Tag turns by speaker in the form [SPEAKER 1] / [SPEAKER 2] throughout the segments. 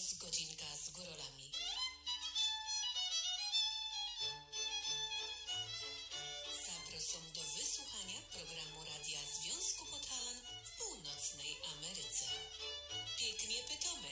[SPEAKER 1] Plus godzinka z górolami. Zapraszam do wysłuchania programu Radia Związku Podhalan w północnej Ameryce. Pięknie pytamy.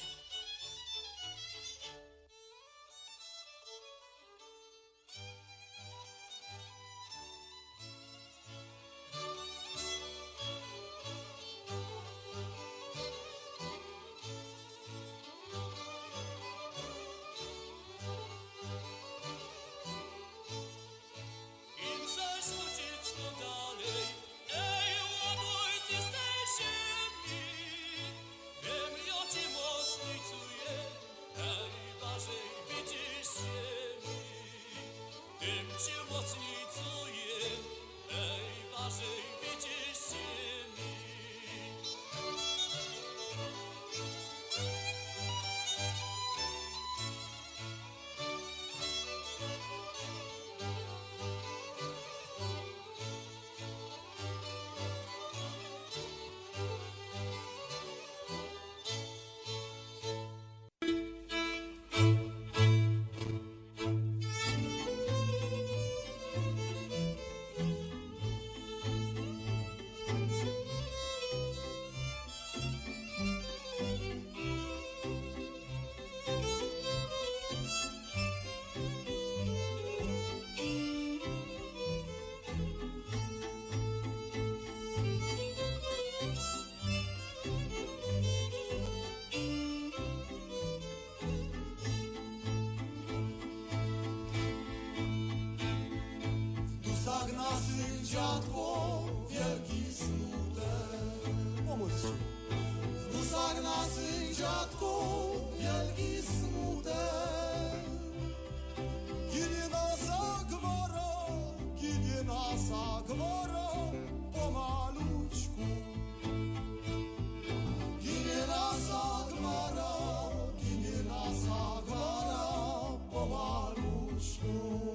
[SPEAKER 2] Dziadko, wielki smutek. Pomóc ci. W dusach naszych, dziadku, wielki smutek. Ginie nasza gwara, pomaluczku. Ginie nasza gwara, pomaluczku.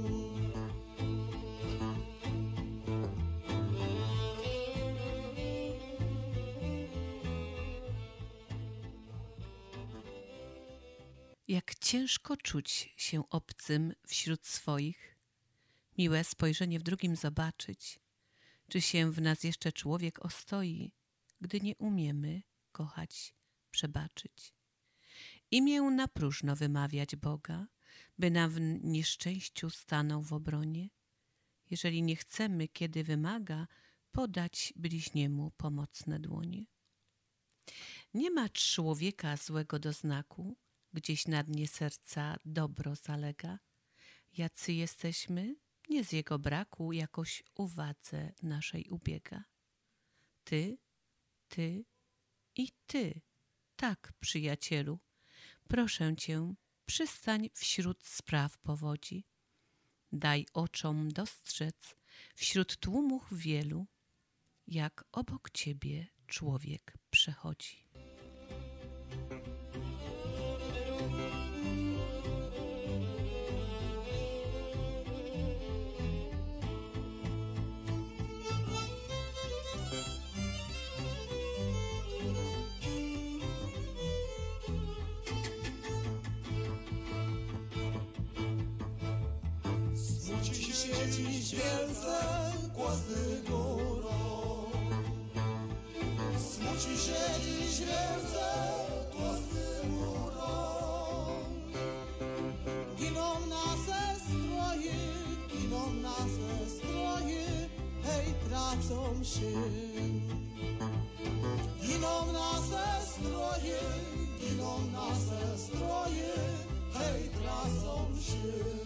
[SPEAKER 3] Jak ciężko czuć się obcym wśród swoich, miłe spojrzenie w drugim zobaczyć, czy się w nas jeszcze człowiek ostoi, gdy nie umiemy kochać, przebaczyć. Imię na próżno wymawiać Boga, by nam w nieszczęściu stanął w obronie, jeżeli nie chcemy, kiedy wymaga, podać bliźniemu pomocne dłonie. Nie ma człowieka złego do znaku, gdzieś na dnie serca dobro zalega. Jacy jesteśmy, nie z jego braku jakoś uwadze naszej ubiega. Ty i ty, tak, przyjacielu, proszę cię, przystań wśród spraw powodzi. Daj oczom dostrzec wśród tłumów wielu, jak obok ciebie człowiek przechodzi.
[SPEAKER 2] Dziś więcej głosy górą. Smuci się dziś więcej głosy górą. Giną nasze stroje, hej, tracą się. Giną nasze stroje, hej, tracą się.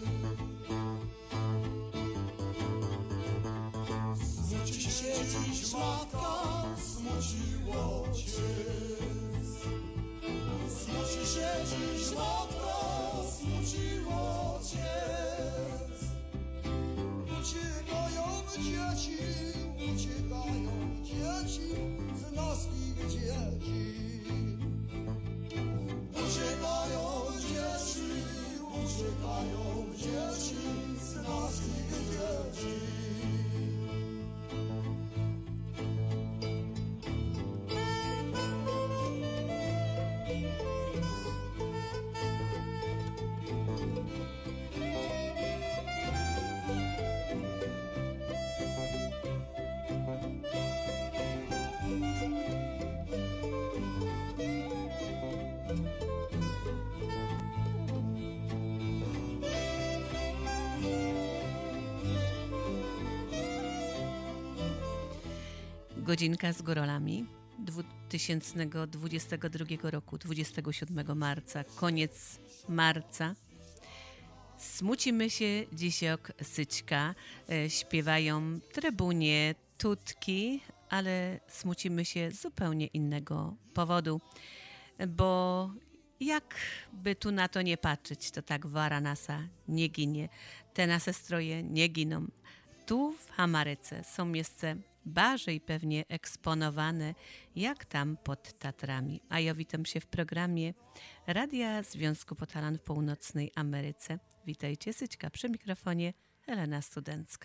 [SPEAKER 2] Smuci się dziś matka, smuci ojciec. Smuci się dziś matka, smuci ojciec. Uciekają dzieci z naszych dzieci. Uciekają dzieci z naszych dzieci.
[SPEAKER 3] Godzinka z górolami 2022 roku, 27 marca, koniec marca. Smucimy się dzisiok Syćka, śpiewają trybunie, tutki, ale smucimy się z zupełnie innego powodu, bo jakby tu na to nie patrzeć, to tak Varanasa nie ginie, te nasze stroje nie giną. Tu w Ameryce są miejsca bardziej pewnie eksponowane, jak tam pod Tatrami. A ja witam się w programie Radia Związku Podhalan w Północnej Ameryce. Witajcie, Syćka, przy mikrofonie Helena Studencka.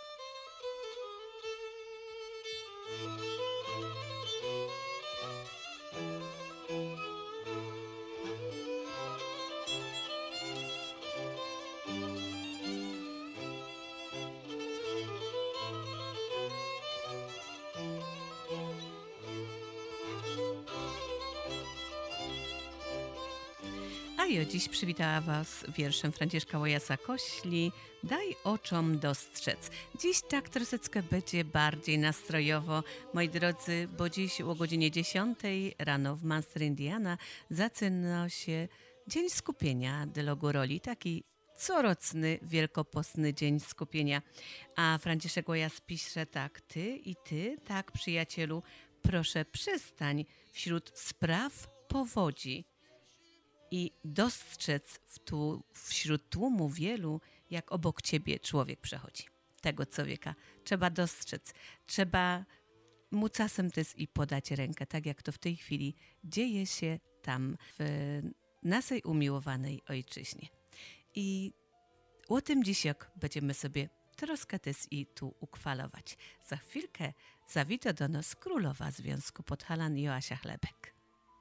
[SPEAKER 3] A ja dziś przywitała Was wierszem Franciszka Łojasa Kośli Daj oczom dostrzec. Dziś tak troszeczkę będzie bardziej nastrojowo, moi drodzy, bo dziś o godzinie 10 rano w Munster, Indiana zaczyna się Dzień Skupienia dla Góroli, taki coroczny, wielkopostny Dzień Skupienia. A Franciszek Łojas pisze tak: ty i ty, tak przyjacielu, proszę przestań wśród spraw powodzi i dostrzec wśród tłumu wielu, jak obok ciebie człowiek przechodzi. Tego człowieka trzeba dostrzec. Trzeba mu czasem też i podać rękę, tak jak to w tej chwili dzieje się tam w naszej umiłowanej ojczyźnie. I o tym dzisiaj będziemy sobie troszkę też i tu uchwalować. Za chwilkę zawita do nas królowa Związku Podhalan Joasia Chlebek.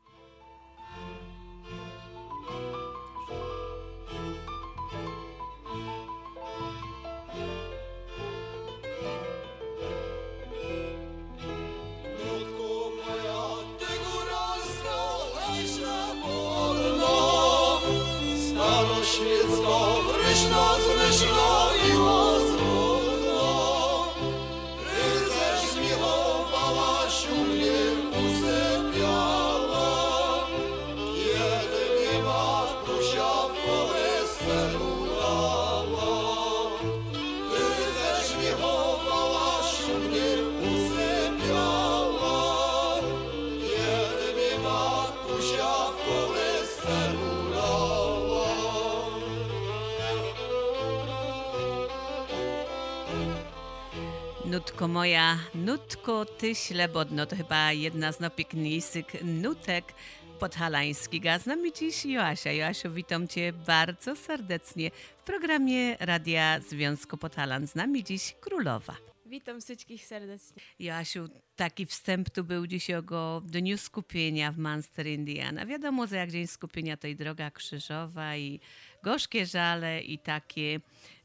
[SPEAKER 2] Świecko, wryśno, zmyślo i łozwodno. Ty ześ zmiłowałaś u mnie, usypiała. Kiedy mnie matusia w kolesce ulała. Ty ześ zmiłowałaś u mnie, usypiała. Kiedy mnie matusia w kolesce ulała.
[SPEAKER 3] Nutko moja, nutko ty ślebodno, to chyba jedna z najpiękniejszych nutek podhalańskich. A z nami dziś Joasia. Joasiu, witam cię bardzo serdecznie w programie Radia Związku Podhalan. Z nami dziś królowa.
[SPEAKER 4] Witam wszystkich serdecznie.
[SPEAKER 3] Joasiu, taki wstęp tu był dziś o Dniu Skupienia w Munster, Indiana. Wiadomo, że jak Dzień Skupienia to i droga krzyżowa, i gorzkie żale, i takie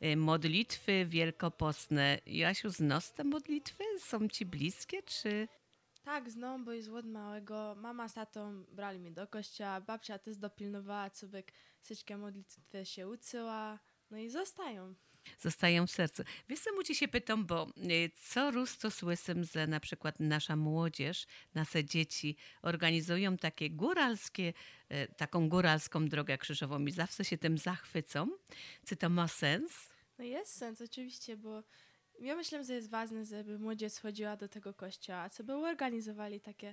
[SPEAKER 3] modlitwy wielkopostne. Joasiu, znasz te modlitwy? Są ci bliskie, czy...
[SPEAKER 4] Tak, znam, bo jest od małego. Mama z tatą brali mnie do kościoła, babcia też dopilnowała, co byk wszystkie modlitwy się uczyła, no i zostają.
[SPEAKER 3] Zostają w sercu. Wiesz, co mu ci się pytam, bo co to słyszę, że na przykład nasza młodzież, nasze dzieci organizują takie góralskie, taką góralską drogę krzyżową i zawsze się tym zachwycą. Czy to ma sens?
[SPEAKER 4] No jest sens, oczywiście, bo ja myślę, że jest ważne, żeby młodzież chodziła do tego kościoła, co by organizowali takie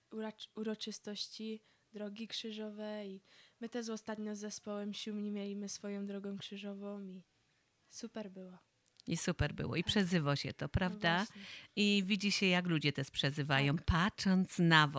[SPEAKER 4] uroczystości, drogi krzyżowe i my też ostatnio z zespołem Siumni mieliśmy swoją drogą krzyżową i super było.
[SPEAKER 3] I super było. I przezywa się to, prawda?
[SPEAKER 4] No właśnie.
[SPEAKER 3] I widzi się, jak ludzie też przezywają,
[SPEAKER 4] Tak.
[SPEAKER 3] patrząc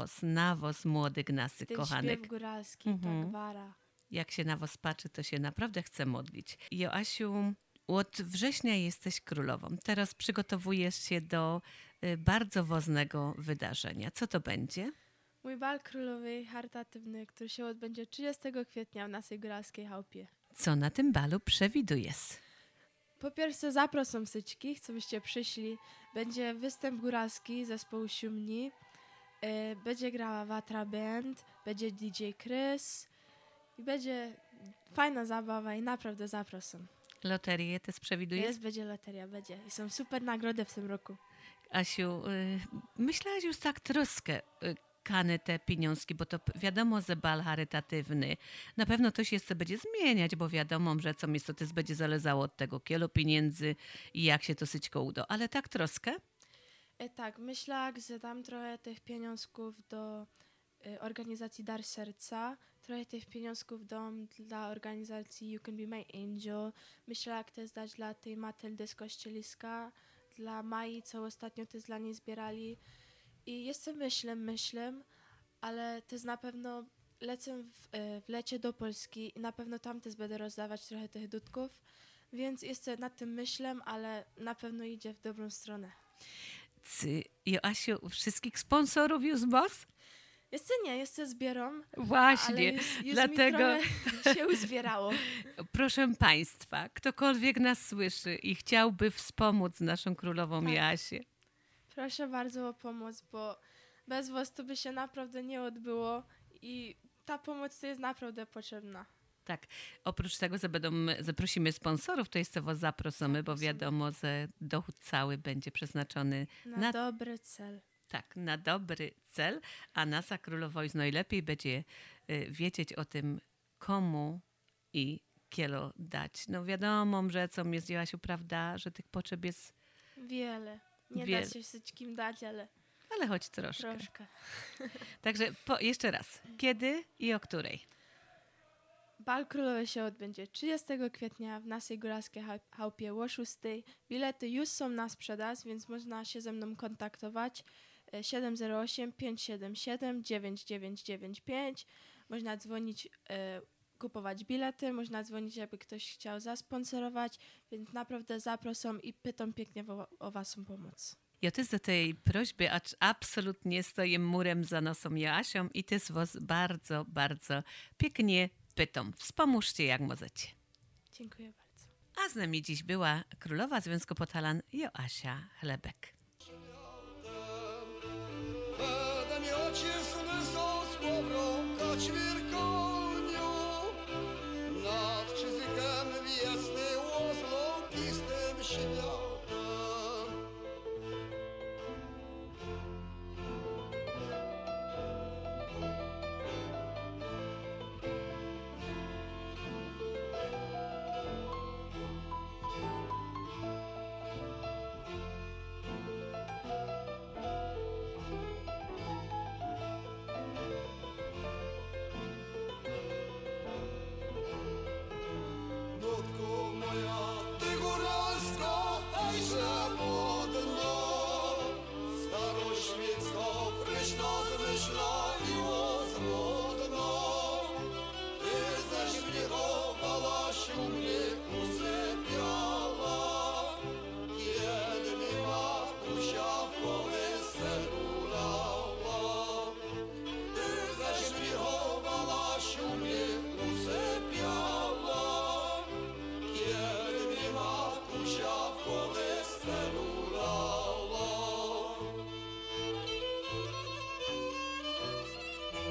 [SPEAKER 3] na was młodych naszych
[SPEAKER 4] Ten
[SPEAKER 3] kochanek.
[SPEAKER 4] śpiew góralski, ta gwara.
[SPEAKER 3] Jak się na was patrzy, to się naprawdę chce modlić. Joasiu, od września jesteś królową. Teraz przygotowujesz się do bardzo ważnego wydarzenia. Co to będzie?
[SPEAKER 4] Mój bal królowej charytatywny, który się odbędzie 30 kwietnia w naszej góralskiej chałupie.
[SPEAKER 3] Co na tym balu przewidujesz?
[SPEAKER 4] Po pierwsze zaproszę wszystkich, co byście przyszli. Będzie występ góralski zespołu Siumni. Będzie grała Watra Band, będzie DJ Chris i będzie fajna zabawa i naprawdę zapraszam.
[SPEAKER 3] Loterię też przewidujesz?
[SPEAKER 4] Będzie loteria, będzie. I są super nagrody w tym roku.
[SPEAKER 3] Asiu, myślałaś już tak troszkę kany te pieniążki, bo to wiadomo, że bal charytatywny. Na pewno to się jeszcze będzie zmieniać, bo wiadomo, że co miejsce to też będzie zależało od tego kielo pieniędzy i jak się to syćko uda. Ale tak troszkę?
[SPEAKER 4] Tak, myślę, że dam trochę tych pieniążków do organizacji Dar Serca, trochę tych pieniążków dam dla organizacji You Can Be My Angel. Myślę, jak też dać dla tej Matyldy z Kościeliska, dla Mai, co ostatnio też dla niej zbierali. I jeszcze myślę, ale też na pewno lecę w lecie do Polski i na pewno tam też będę rozdawać trochę tych dudków, więc jeszcze nad tym myślę, ale na pewno idzie w dobrą stronę.
[SPEAKER 3] Joasiu, wszystkich sponsorów już masz?
[SPEAKER 4] Jeszcze zbieram, ale
[SPEAKER 3] Właśnie,
[SPEAKER 4] już
[SPEAKER 3] dlatego
[SPEAKER 4] mi trochę się uzbierało.
[SPEAKER 3] proszę Państwa, ktokolwiek nas słyszy i chciałby wspomóc naszą królową
[SPEAKER 4] Tak.
[SPEAKER 3] Joasię,
[SPEAKER 4] Proszę bardzo o pomoc, bo bez was to by się naprawdę nie odbyło i ta pomoc to jest naprawdę potrzebna.
[SPEAKER 3] tak, oprócz tego, że zaprosimy sponsorów, to jeszcze was zaprosimy, bo wiadomo, że dochód cały będzie przeznaczony
[SPEAKER 4] Na dobry cel.
[SPEAKER 3] tak, na dobry cel, a nasza królowa już najlepiej będzie wiedzieć o tym, komu i kielo dać. No wiadomo, że co jest, Joasiu, prawda, że tych potrzeb jest,
[SPEAKER 4] Wiele. Nie
[SPEAKER 3] Wiele.
[SPEAKER 4] da się wszystkim dać, ale
[SPEAKER 3] ale choć troszkę.
[SPEAKER 4] troszkę.
[SPEAKER 3] Także jeszcze raz, kiedy i o której?
[SPEAKER 4] Bal Królowej się odbędzie 30 kwietnia w naszej góralskiej chałupie o 6. Bilety już są na sprzedaż, więc można się ze mną kontaktować. 708 577 9995. Można dzwonić, kupować bilety, można dzwonić, jakby ktoś chciał zasponsorować, więc naprawdę zapraszam i pytam pięknie o waszą pomoc.
[SPEAKER 3] Ja też do tej prośby absolutnie stoję murem za naszą Joasią i też was bardzo, bardzo pięknie pytam. Wspomóżcie jak możecie.
[SPEAKER 4] Dziękuję bardzo.
[SPEAKER 3] A z nami dziś była królowa Związku Podhalan Joasia Chlebek.